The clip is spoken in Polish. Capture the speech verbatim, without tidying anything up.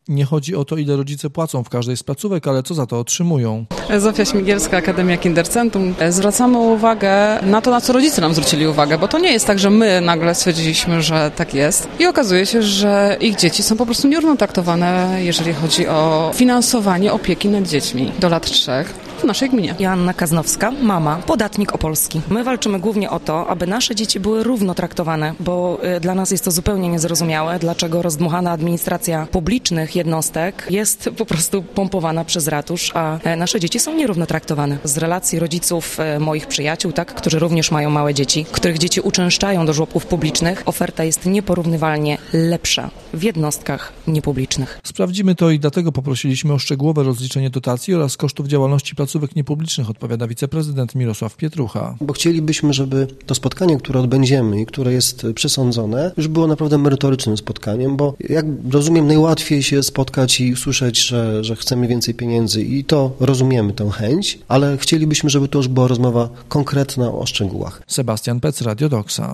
Nie chodzi o to, ile rodzice płacą w każdej z placówek, ale co za to otrzymują. Zofia Śmigielska, Akademia Kindercentrum. Zwracamy uwagę na to, na co rodzice nam zwrócili uwagę, bo to nie jest tak, że my nagle stwierdziliśmy, że tak jest. I okazuje się, że ich dzieci są po prostu nierówno traktowane, jeżeli chodzi o finansowanie opieki nad dziećmi do lat trzech w naszej gminie. Joanna Kaznowska, mama, podatnik opolski. My walczymy głównie o to, aby nasze dzieci były równo traktowane, bo dla nas jest to zupełnie niezrozumiałe, dlaczego rozdmuchana administracja publicznych jednostek jest po prostu pompowana przez ratusz, a nasze dzieci są nierówno traktowane. Z relacji rodziców moich przyjaciół, tak, którzy również mają małe dzieci, których dzieci uczęszczają do żłobków publicznych, oferta jest nieporównywalnie lepsza w jednostkach niepublicznych. Sprawdzimy to i dlatego poprosiliśmy o szczegółowe rozliczenie dotacji oraz kosztów działalności placówek niepublicznych, odpowiada wiceprezydent Mirosław Pietrucha. Bo chcielibyśmy, żeby to spotkanie, które odbędziemy i które jest przesądzone, już było naprawdę merytorycznym spotkaniem, bo jak rozumiem, najłatwiej się spotkać i usłyszeć, że, że chcemy więcej pieniędzy i to rozumiemy tę chęć, ale chcielibyśmy, żeby to już była rozmowa konkretna o szczegółach. Sebastian Pec, Radio Doksa.